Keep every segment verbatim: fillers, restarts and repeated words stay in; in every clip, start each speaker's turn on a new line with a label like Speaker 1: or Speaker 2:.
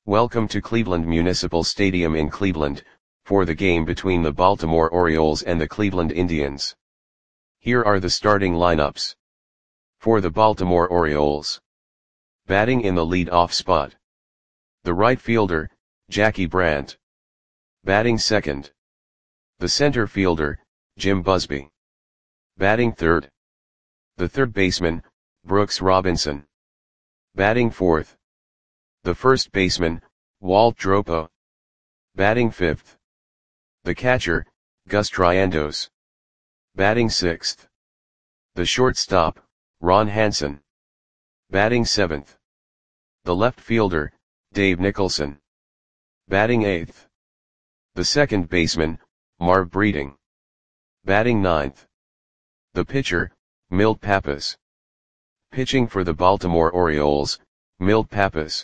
Speaker 1: Welcome to Cleveland Municipal Stadium in Cleveland, for the game between the Baltimore Orioles and the Cleveland Indians. Here are the starting lineups. For the Baltimore Orioles. Batting in the lead-off spot. The right fielder, Jackie Brandt. Batting second. The center fielder, Jim Busby. Batting third. The third baseman, Brooks Robinson. Batting fourth. The first baseman, Walt Dropo. Batting fifth. The catcher, Gus Triandos. Batting sixth. The shortstop, Ron Hansen. Batting seventh. The left fielder, Dave Nicholson. Batting eighth. The second baseman, Marv Breeding. Batting ninth. The pitcher, Milt Pappas. Pitching for the Baltimore Orioles, Milt Pappas.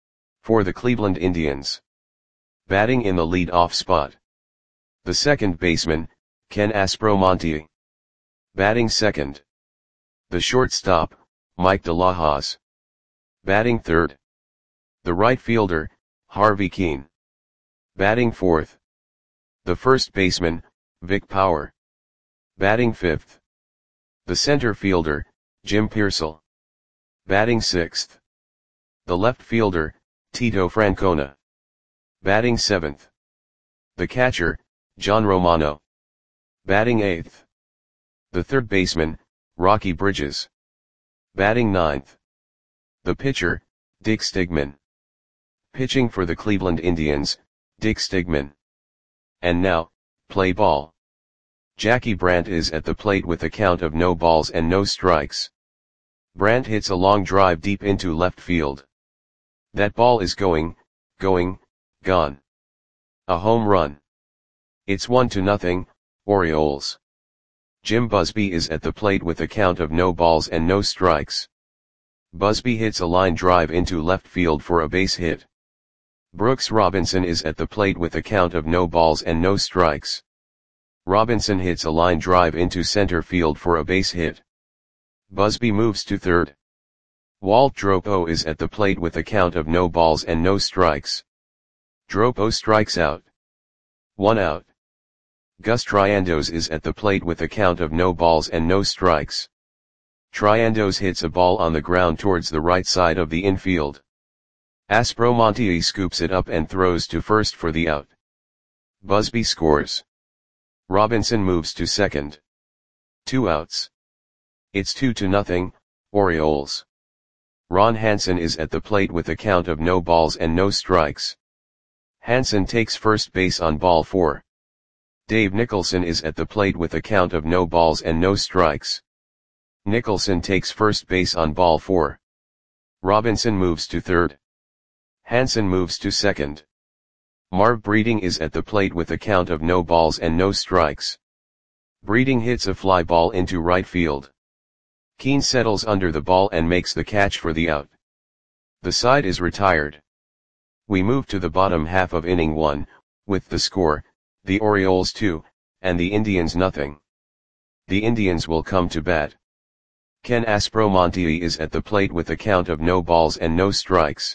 Speaker 1: For the Cleveland Indians. Batting in the lead-off spot. The second baseman, Ken Aspromonte. Batting second. The shortstop, Mike DeLahoz. Batting third. The right fielder, Harvey Kuenn. Batting fourth. The first baseman, Vic Power. Batting fifth. The center fielder, Jim Piersall. Batting sixth. The left fielder, Tito Francona. Batting seventh. The catcher, John Romano. Batting eighth. The third baseman, Rocky Bridges. Batting ninth. The pitcher, Dick Stigman. Pitching for the Cleveland Indians, Dick Stigman. And now, play ball. Jackie Brandt is at the plate with a count of no balls and no strikes. Brandt hits a long drive deep into left field. That ball is going, going, gone. A home run. It's one to nothing, Orioles. Jim Busby is at the plate with a count of no balls and no strikes. Busby hits a line drive into left field for a base hit. Brooks Robinson is at the plate with a count of no balls and no strikes. Robinson hits a line drive into center field for a base hit. Busby moves to third. Walt Dropo is at the plate with a count of no balls and no strikes. Dropo strikes out. One out. Gus Triandos is at the plate with a count of no balls and no strikes. Triandos hits a ball on the ground towards the right side of the infield. Aspromonte scoops it up and throws to first for the out. Busby scores. Robinson moves to second. Two outs. It's two to nothing, Orioles. Ron Hansen is at the plate with a count of no balls and no strikes. Hansen takes first base on ball four. Dave Nicholson is at the plate with a count of no balls and no strikes. Nicholson takes first base on ball four. Robinson moves to third. Hansen moves to second. Marv Breeding is at the plate with a count of no balls and no strikes. Breeding hits a fly ball into right field. Kuenn settles under the ball and makes the catch for the out. The side is retired. We move to the bottom half of inning one, with the score, the Orioles two, and the Indians nothing. The Indians will come to bat. Ken Aspromonte is at the plate with a count of no balls and no strikes.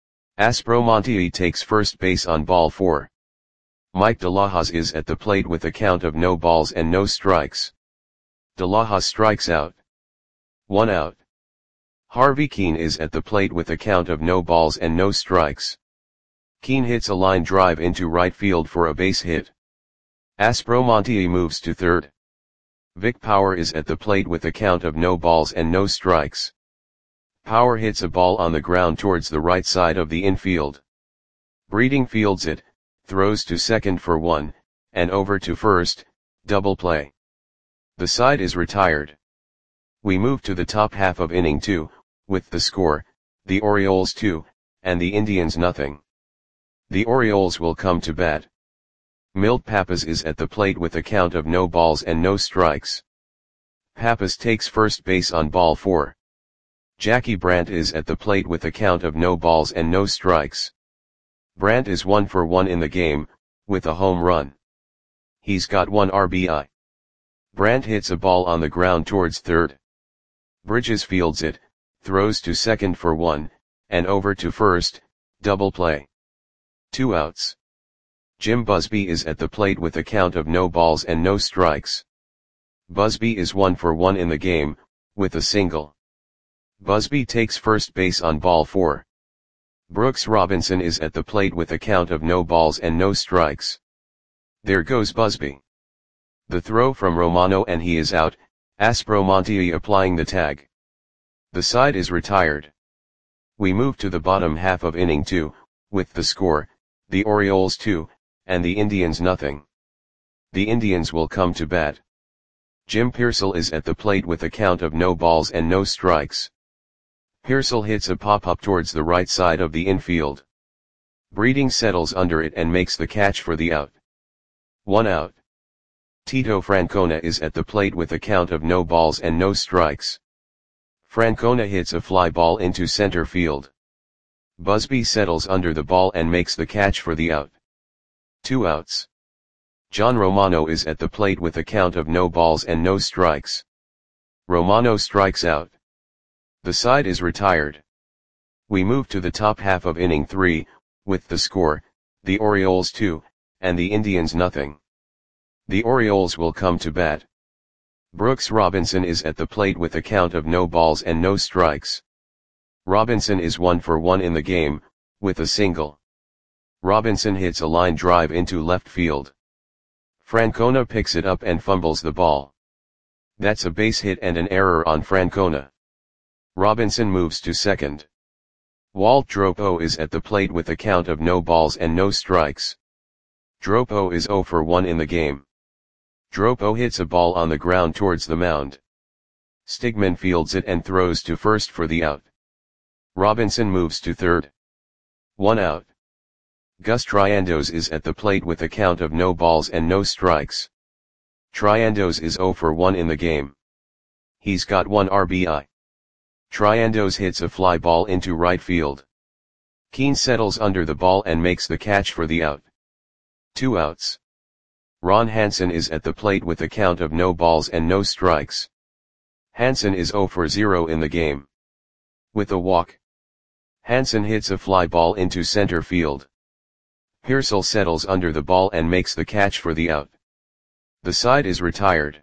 Speaker 1: Aspromonte takes first base on ball four. Mike DeLahoz is at the plate with a count of no balls and no strikes. DeLahoz strikes out. One out. Harvey Kuenn is at the plate with a count of no balls and no strikes. Kuenn hits a line drive into right field for a base hit. Aspromonte moves to third. Vic Power is at the plate with a count of no balls and no strikes. Power hits a ball on the ground towards the right side of the infield. Breeding fields it, throws to second for one, and over to first, double play. The side is retired. We move to the top half of inning two, with the score, the Orioles two, and the Indians nothing. The Orioles will come to bat. Milt Pappas is at the plate with a count of no balls and no strikes. Pappas takes first base on ball four. Jackie Brandt is at the plate with a count of no balls and no strikes. Brandt is one for one in the game, with a home run. He's got one R B I. Brandt hits a ball on the ground towards third. Bridges fields it, throws to second for one, and over to first, Double play. Two outs. Jim Busby is at the plate with a count of no balls and no strikes. Busby is one for one in the game, with a single. Busby takes first base on ball four. Brooks Robinson is at the plate with a count of no balls and no strikes. There goes Busby. The throw from Romano and he is out, Aspromonte applying the tag. The side is retired. We move to the bottom half of inning two, with the score, the Orioles two, and the Indians nothing. The Indians will come to bat. Jim Piersall is at the plate with a count of no balls and no strikes. Piersall hits a pop-up towards the right side of the infield. Breeding settles under it and makes the catch for the out. One out. Tito Francona is at the plate with a count of no balls and no strikes. Francona hits a fly ball into center field. Busby settles under the ball and makes the catch for the out. Two outs. John Romano is at the plate with a count of no balls and no strikes. Romano strikes out. The side is retired. We move to the top half of inning three, with the score, the Orioles two, and the Indians nothing. The Orioles will come to bat. Brooks Robinson is at the plate with a count of no balls and no strikes. Robinson is one for one in the game, with a single. Robinson hits a line drive into left field. Francona picks it up and fumbles the ball. That's a base hit and an error on Francona. Robinson moves to second. Walt Dropo is at the plate with a count of no balls and no strikes. Dropo is zero for one in the game. Dropo hits a ball on the ground towards the mound. Stigman fields it and throws to first for the out. Robinson moves to third. One out. Gus Triandos is at the plate with a count of no balls and no strikes. Triandos is zero for one in the game. He's got one R B I. Triandos hits a fly ball into right field. Keane settles under the ball and makes the catch for the out. Two outs. Ron Hansen is at the plate with a count of no balls and no strikes. Hansen is zero for zero in the game. With a walk. Hansen hits a fly ball into center field. Piersall settles under the ball and makes the catch for the out. The side is retired.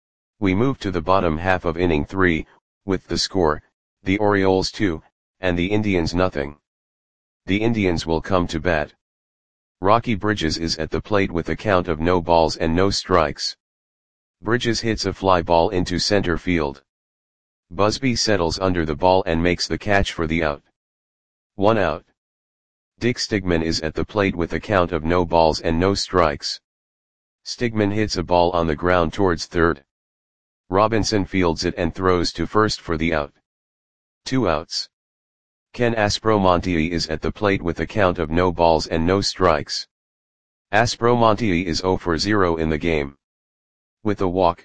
Speaker 1: We move to the bottom half of inning three, with the score, the Orioles two, and the Indians nothing. The Indians will come to bat. Rocky Bridges is at the plate with a count of no balls and no strikes. Bridges hits a fly ball into center field. Busby settles under the ball and makes the catch for the out. One out. Dick Stigman is at the plate with a count of no balls and no strikes. Stigman hits a ball on the ground towards third. Robinson fields it and throws to first for the out. Two outs. Ken Aspromonte is at the plate with a count of no balls and no strikes. Aspromonte is zero for zero in the game. With a walk.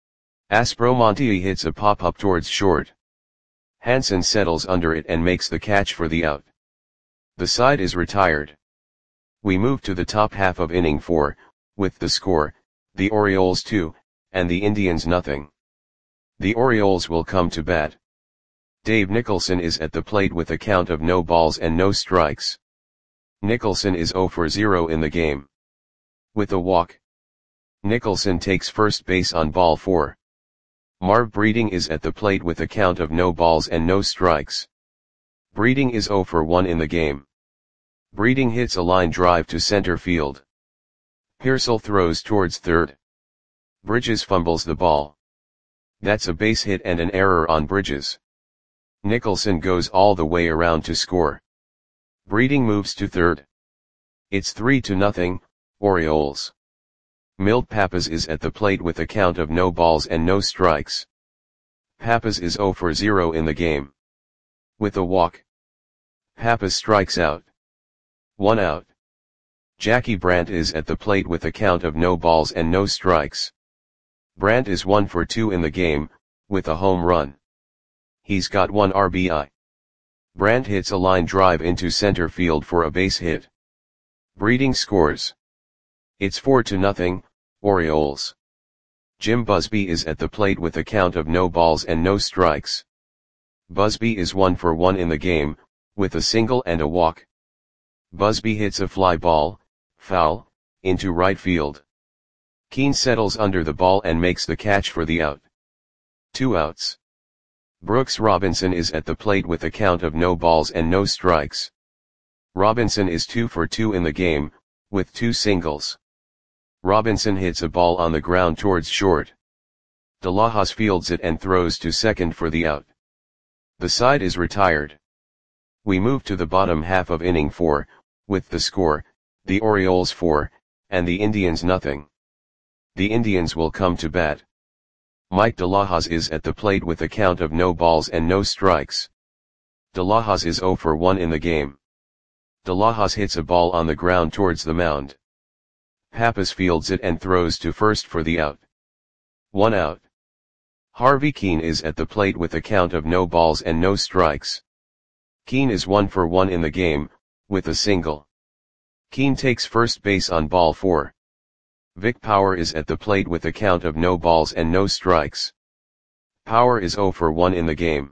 Speaker 1: Aspromonte hits a pop-up towards short. Hansen settles under it and makes the catch for the out. The side is retired. We move to the top half of inning four, with the score, the Orioles two, and the Indians nothing. The Orioles will come to bat. Dave Nicholson is at the plate with a count of no balls and no strikes. Nicholson is zero for zero in the game. With a walk. Nicholson takes first base on ball four. Marv Breeding is at the plate with a count of no balls and no strikes. Breeding is zero for one in the game. Breeding hits a line drive to center field. Piersall throws towards third. Bridges fumbles the ball. That's a base hit and an error on Bridges. Nicholson goes all the way around to score. Breeding moves to third. It's three to nothing, Orioles. Milt Pappas is at the plate with a count of no balls and no strikes. Pappas is zero for zero in the game. With a walk. Pappas strikes out. One out. Jackie Brandt is at the plate with a count of no balls and no strikes. Brandt is one for two in the game, with a home run. He's got one R B I. Brandt hits a line drive into center field for a base hit. Breeding scores. It's four to nothing, Orioles. Jim Busby is at the plate with a count of no balls and no strikes. Busby is one for one in the game, with a single and a walk. Busby hits a fly ball, foul, into right field. Keane settles under the ball and makes the catch for the out. Two outs. Brooks Robinson is at the plate with a count of no balls and no strikes. Robinson is two for two in the game, with two singles. Robinson hits a ball on the ground towards short. De Lajas fields it and throws to second for the out. The side is retired. We move to the bottom half of inning four, with the score, the Orioles four, and the Indians nothing. The Indians will come to bat. Mike De Lajas is at the plate with a count of no balls and no strikes. De Lajas is zero for one in the game. De Lajas hits a ball on the ground towards the mound. Pappas fields it and throws to first for the out. One out. Harvey Keane is at the plate with a count of no balls and no strikes. Keane is one for one in the game, with a single. Keane takes first base on ball four. Vic Power is at the plate with a count of no balls and no strikes. Power is zero for one in the game.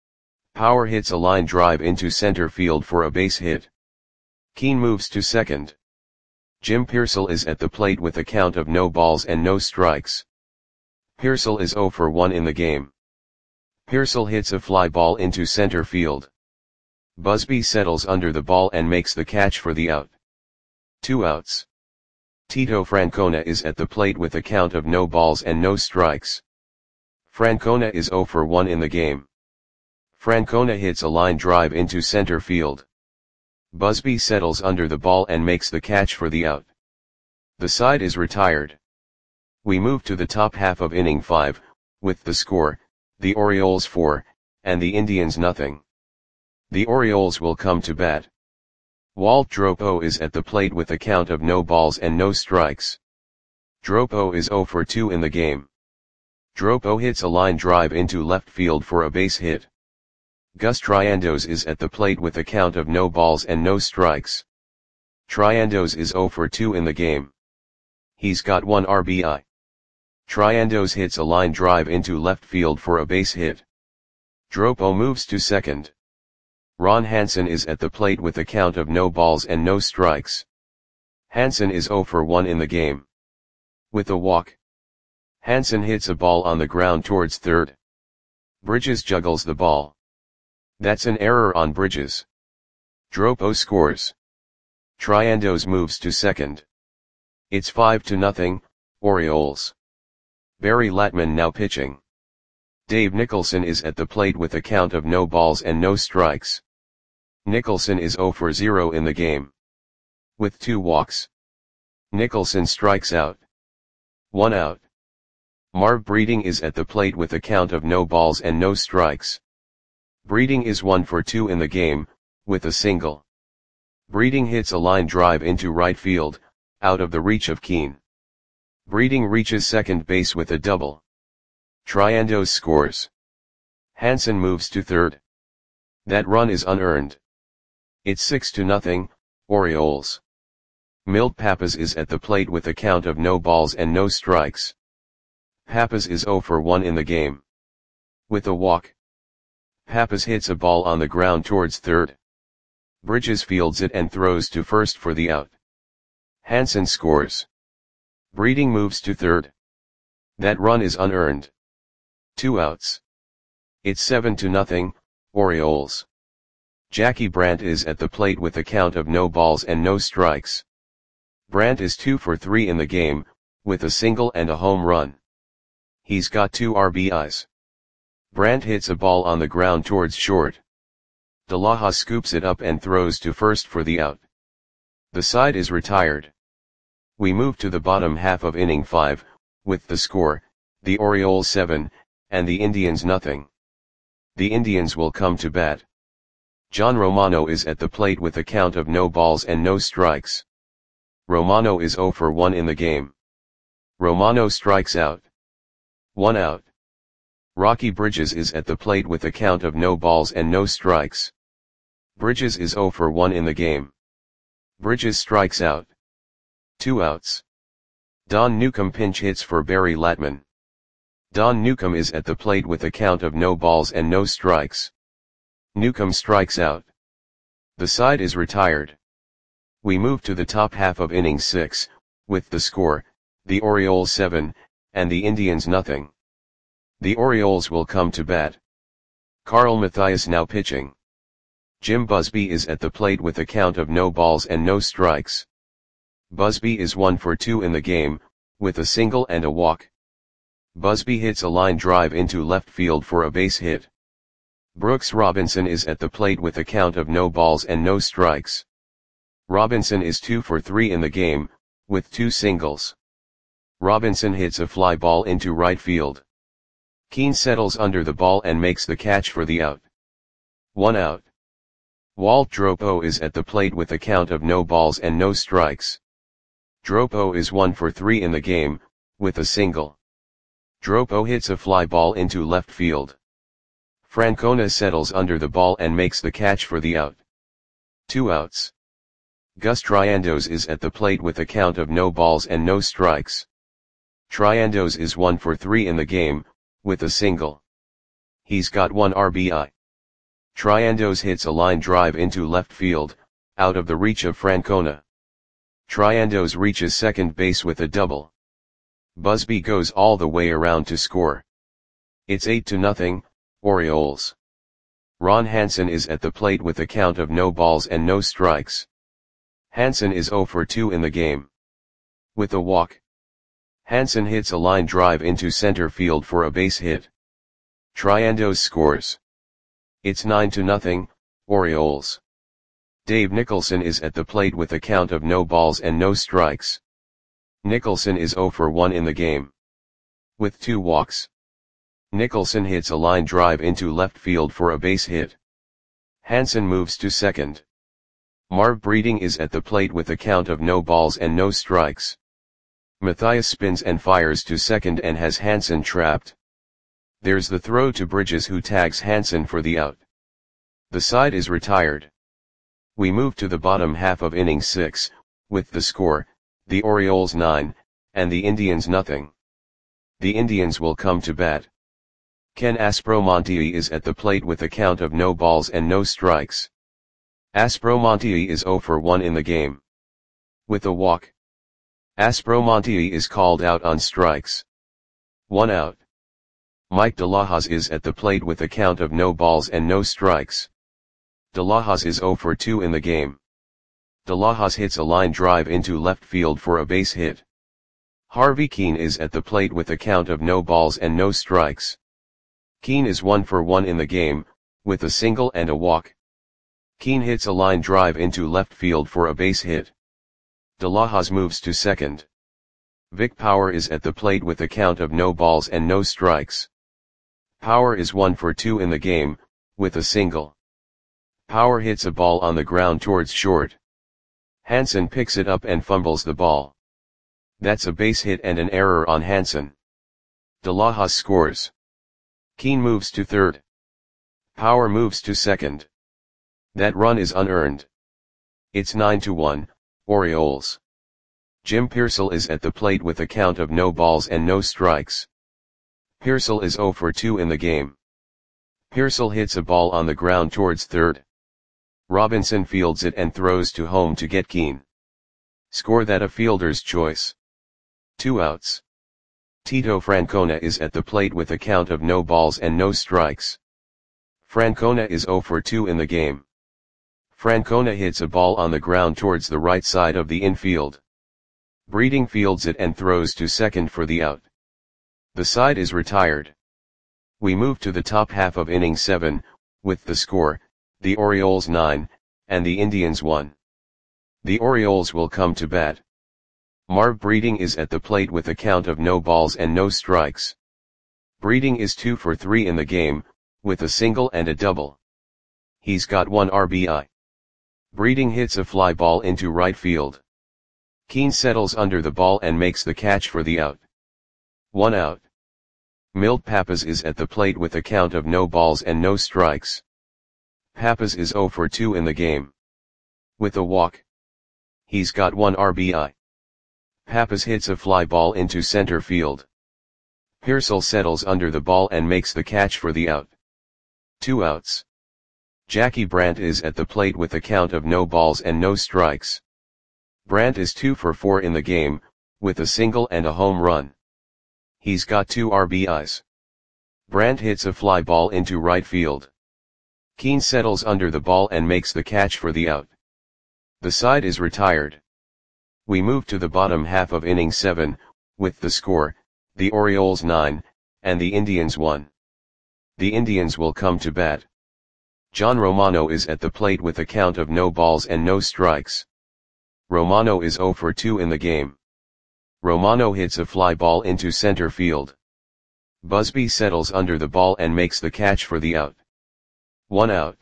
Speaker 1: Power hits a line drive into center field for a base hit. Keane moves to second. Jim Piersall is at the plate with a count of no balls and no strikes. Piersall is zero for one in the game. Piersall hits a fly ball into center field. Busby settles under the ball and makes the catch for the out. Two outs. Tito Francona is at the plate with a count of no balls and no strikes. Francona is zero for one in the game. Francona hits a line drive into center field. Busby settles under the ball and makes the catch for the out. The side is retired. We move to the top half of inning five, with the score, the Orioles four, and the Indians nothing. The Orioles will come to bat. Walt Dropo is at the plate with a count of no balls and no strikes. Dropo is zero for two in the game. Dropo hits a line drive into left field for a base hit. Gus Triandos is at the plate with a count of no balls and no strikes. Triandos is zero for two in the game. He's got one R B I. Triandos hits a line drive into left field for a base hit. Dropo moves to second. Ron Hansen is at the plate with a count of no balls and no strikes. Hansen is zero for one in the game. With a walk. Hansen hits a ball on the ground towards third. Bridges juggles the ball. That's an error on Bridges. Dropo scores. Triandos moves to second. It's five to nothing, Orioles. Barry Latman now pitching. Dave Nicholson is at the plate with a count of no balls and no strikes. Nicholson is zero for zero in the game. With two walks. Nicholson strikes out. One out. Marv Breeding is at the plate with a count of no balls and no strikes. Breeding is one for two in the game, with a single. Breeding hits a line drive into right field, out of the reach of Keane. Breeding reaches second base with a double. Triandos scores. Hansen moves to third. That run is unearned. It's six to nothing, Orioles. Milt Pappas is at the plate with a count of no balls and no strikes. Pappas is zero for one in the game. With a walk. Pappas hits a ball on the ground towards third. Bridges fields it and throws to first for the out. Hansen scores. Breeding moves to third. That run is unearned. Two outs. It's seven to nothing, Orioles. Jackie Brandt is at the plate with a count of no balls and no strikes. Brandt is two for three in the game, with a single and a home run. He's got two R B Is. Brandt hits a ball on the ground towards short. De Lajas scoops it up and throws to first for the out. The side is retired. We move to the bottom half of inning five, with the score, the Orioles seven, and the Indians nothing. The Indians will come to bat. John Romano is at the plate with a count of no balls and no strikes. Romano is zero for one in the game. Romano strikes out. One out. Rocky Bridges is at the plate with a count of no balls and no strikes. Bridges is zero for one in the game. Bridges strikes out. Two outs. Don Newcomb pinch hits for Barry Latman. Don Newcomb is at the plate with a count of no balls and no strikes. Newcomb strikes out. The side is retired. We move to the top half of inning six, with the score, the Orioles seven, and the Indians nothing. The Orioles will come to bat. Carl Mathias now pitching. Jim Busby is at the plate with a count of no balls and no strikes. Busby is one for two in the game, with a single and a walk. Busby hits a line drive into left field for a base hit. Brooks Robinson is at the plate with a count of no balls and no strikes. Robinson is two for three in the game, with two singles. Robinson hits a fly ball into right field. Keane settles under the ball and makes the catch for the out. One out. Walt Dropo is at the plate with a count of no balls and no strikes. Dropo is one for three in the game, with a single. Dropo hits a fly ball into left field. Francona settles under the ball and makes the catch for the out. Two outs. Gus Triandos is at the plate with a count of no balls and no strikes. Triandos is one for three in the game, with a single. He's got one R B I. Triandos hits a line drive into left field, out of the reach of Francona. Triandos reaches second base with a double. Busby goes all the way around to score. It's eight to nothing, Orioles. Ron Hansen is at the plate with a count of no balls and no strikes. Hansen is zero for two in the game. With a walk. Hansen hits a line drive into center field for a base hit. Triandos scores. It's nine to nothing, Orioles. Dave Nicholson is at the plate with a count of no balls and no strikes. Nicholson is zero for one in the game. With two walks. Nicholson hits a line drive into left field for a base hit. Hansen moves to second. Marv Breeding is at the plate with a count of no balls and no strikes. Mathias spins and fires to second and has Hansen trapped. There's the throw to Bridges, who tags Hansen for the out. The side is retired. We move to the bottom half of inning six, with the score, the Orioles nine, and the Indians nothing. The Indians will come to bat. Ken Aspromonte is at the plate with a count of no balls and no strikes. Aspromonte is zero for one in the game. With a walk. Aspromonte is called out on strikes. One out. Mike De La Hoz is at the plate with a count of no balls and no strikes. De La Hoz is zero for two in the game. De La Hoz hits a line drive into left field for a base hit. Harvey Keane is at the plate with a count of no balls and no strikes. Keane is one for one in the game, with a single and a walk. Keane hits a line drive into left field for a base hit. De La Hoz moves to second. Vic Power is at the plate with a count of no balls and no strikes. Power is one for two in the game, with a single. Power hits a ball on the ground towards short. Hansen picks it up and fumbles the ball. That's a base hit and an error on Hansen. De La Hoz scores. Keane moves to third. Power moves to second. That run is unearned. It's nine to one, Orioles. Jim Pearsall is at the plate with a count of no balls and no strikes. Pearsall is zero for two in the game. Pearsall hits a ball on the ground towards third. Robinson fields it and throws to home to get Keane. Score that a fielder's choice. Two outs. Tito Francona is at the plate with a count of no balls and no strikes. Francona is zero for two in the game. Francona hits a ball on the ground towards the right side of the infield. Breeding fields it and throws to second for the out. The side is retired. We move to the top half of inning seven, with the score, the Orioles nine, and the Indians one. The Orioles will come to bat. Marv Breeding is at the plate with a count of no balls and no strikes. Breeding is two for three in the game, with a single and a double. He's got one R B I. Breeding hits a fly ball into right field. Keane settles under the ball and makes the catch for the out. One out. Milt Pappas is at the plate with a count of no balls and no strikes. Pappas is zero for two in the game. With a walk. He's got one R B I. Pappas hits a fly ball into center field. Pearsall settles under the ball and makes the catch for the out. Two outs. Jackie Brandt is at the plate with a count of no balls and no strikes. Brandt is two for four in the game, with a single and a home run. He's got two R B Is. Brandt hits a fly ball into right field. Keane settles under the ball and makes the catch for the out. The side is retired. We move to the bottom half of inning seven, with the score, the Orioles nine, and the Indians one. The Indians will come to bat. John Romano is at the plate with a count of no balls and no strikes. Romano is zero for two in the game. Romano hits a fly ball into center field. Busby settles under the ball and makes the catch for the out. One out.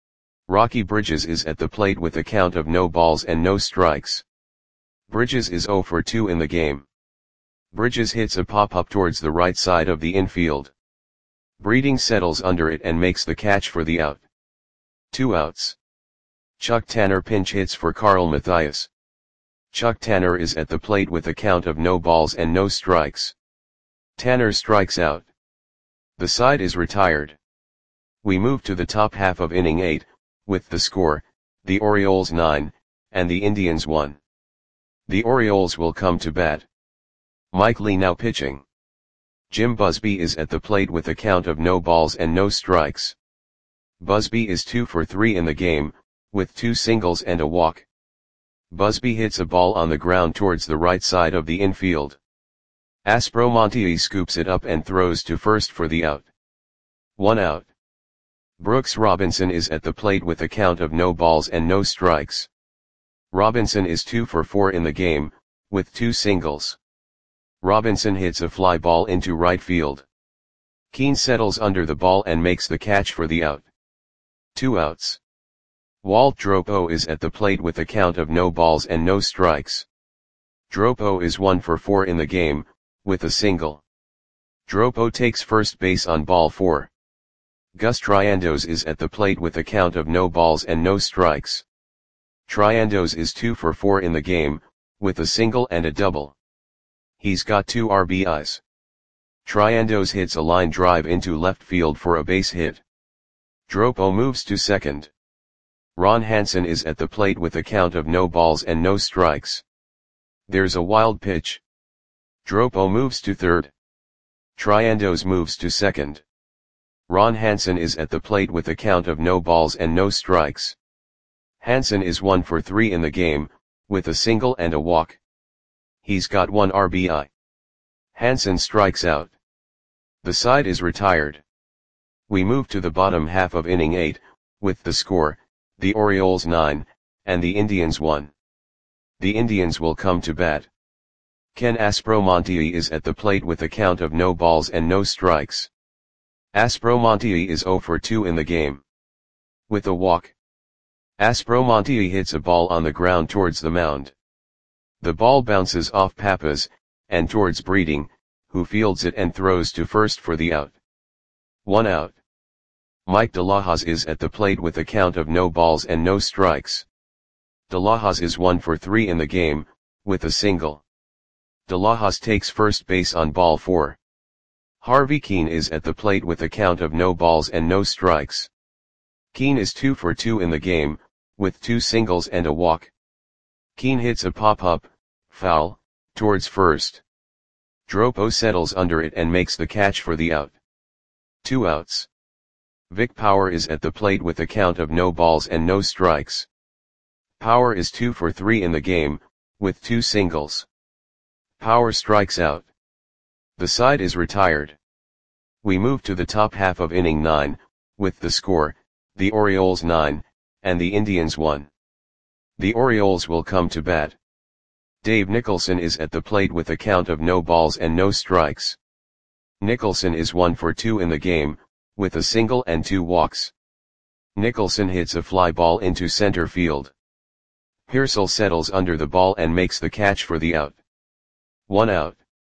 Speaker 1: Rocky Bridges is at the plate with a count of no balls and no strikes. Bridges is zero for two in the game. Bridges hits a pop-up towards the right side of the infield. Breeding settles under it and makes the catch for the out. Two outs. Chuck Tanner pinch hits for Carl Mathias. Chuck Tanner is at the plate with a count of no balls and no strikes. Tanner strikes out. The side is retired. We move to the top half of inning eight, with the score, the Orioles nine, and the Indians one. The Orioles will come to bat. Mike Lee now pitching. Jim Busby is at the plate with a count of no balls and no strikes. Busby is two for three in the game, with two singles and a walk. Busby hits a ball on the ground towards the right side of the infield. Aspromonte scoops it up and throws to first for the out. One out. Brooks Robinson is at the plate with a count of no balls and no strikes. Robinson is two for four in the game, with two singles. Robinson hits a fly ball into right field. Keane settles under the ball and makes the catch for the out. Two outs. Walt Dropo is at the plate with a count of no balls and no strikes. Dropo is one for four in the game, with a single. Dropo takes first base on ball four. Gus Triandos is at the plate with a count of no balls and no strikes. Triandos is two for four in the game, with a single and a double. He's got two R B Is. Triandos hits a line drive into left field for a base hit. Dropo moves to second. Ron Hansen is at the plate with a count of no balls and no strikes. There's a wild pitch. Dropo moves to third. Triandos moves to second. Ron Hansen is at the plate with a count of no balls and no strikes. Hansen is one for three in the game, with a single and a walk. He's got one R B I. Hansen strikes out. The side is retired. We move to the bottom half of inning eight, with the score, the Orioles nine, and the Indians one. The Indians will come to bat. Ken Aspromonte is at the plate with a count of no balls and no strikes. Aspromonte is zero for two in the game. With a walk. Aspromonte hits a ball on the ground towards the mound. The ball bounces off Pappas, and towards Breeding, who fields it and throws to first for the out. One out. Mike De La Hoz is at the plate with a count of no balls and no strikes. De La Hoz is one for three in the game, with a single. De La Hoz takes first base on ball four. Harvey Keane is at the plate with a count of no balls and no strikes. Keane is two for two in the game, with two singles and a walk. Keane hits a pop-up, foul, towards first. Dropo settles under it and makes the catch for the out. Two outs. Vic Power is at the plate with a count of no balls and no strikes. Power is two for three in the game, with two singles. Power strikes out. The side is retired. We move to the top half of inning nine, with the score, the Orioles nine, and the Indians one. The Orioles will come to bat. Dave Nicholson is at the plate with a count of no balls and no strikes. Nicholson is one for two in the game, with a single and two walks. Nicholson hits a fly ball into center field. Pearsall settles under the ball and makes the catch for the out. One out.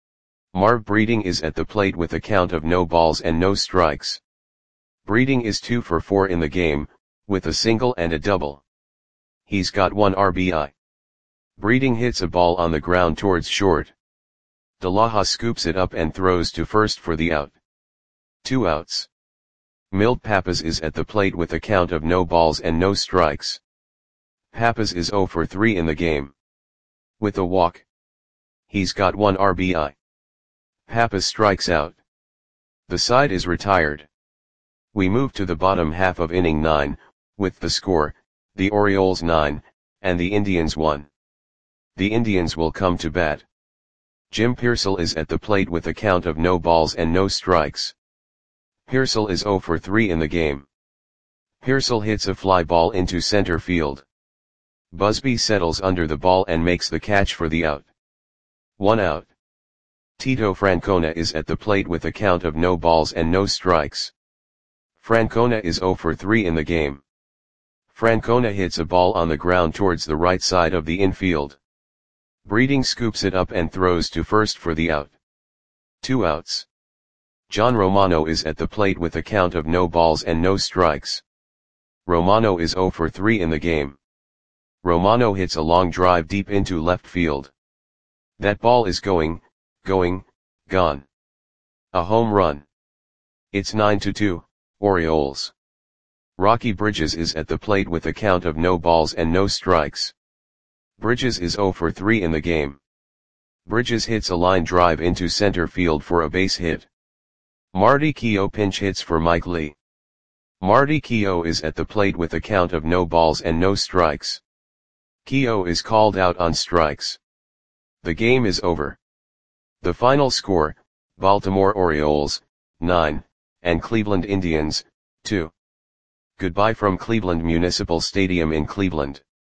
Speaker 1: Marv Breeding is at the plate with a count of no balls and no strikes. Breeding is two for four in the game, with a single and a double. He's got one R B I. Breeding hits a ball on the ground towards short. De La Hoz scoops it up and throws to first for the out. Two outs. Milt Pappas is at the plate with a count of no balls and no strikes. Pappas is zero for three in the game. With a walk. He's got one R B I. Pappas strikes out. The side is retired. We move to the bottom half of inning nine, with the score, the Orioles nine, and the Indians one. The Indians will come to bat. Jim Piersall is at the plate with a count of no balls and no strikes. Piersall is zero for three in the game. Piersall hits a fly ball into center field. Busby settles under the ball and makes the catch for the out. One out. Tito Francona is at the plate with a count of no balls and no strikes. Francona is zero for three in the game. Francona hits a ball on the ground towards the right side of the infield. Breeding scoops it up and throws to first for the out. Two outs. John Romano is at the plate with a count of no balls and no strikes. Romano is zero for three in the game. Romano hits a long drive deep into left field. That ball is going, going, gone. A home run. It's nine to two, Orioles. Rocky Bridges is at the plate with a count of no balls and no strikes. Bridges is zero for three in the game. Bridges hits a line drive into center field for a base hit. Marty Keough pinch hits for Mike Lee. Marty Keough is at the plate with a count of no balls and no strikes. Keough is called out on strikes. The game is over. The final score, Baltimore Orioles, nine, and Cleveland Indians, two. Goodbye from Cleveland Municipal Stadium in Cleveland.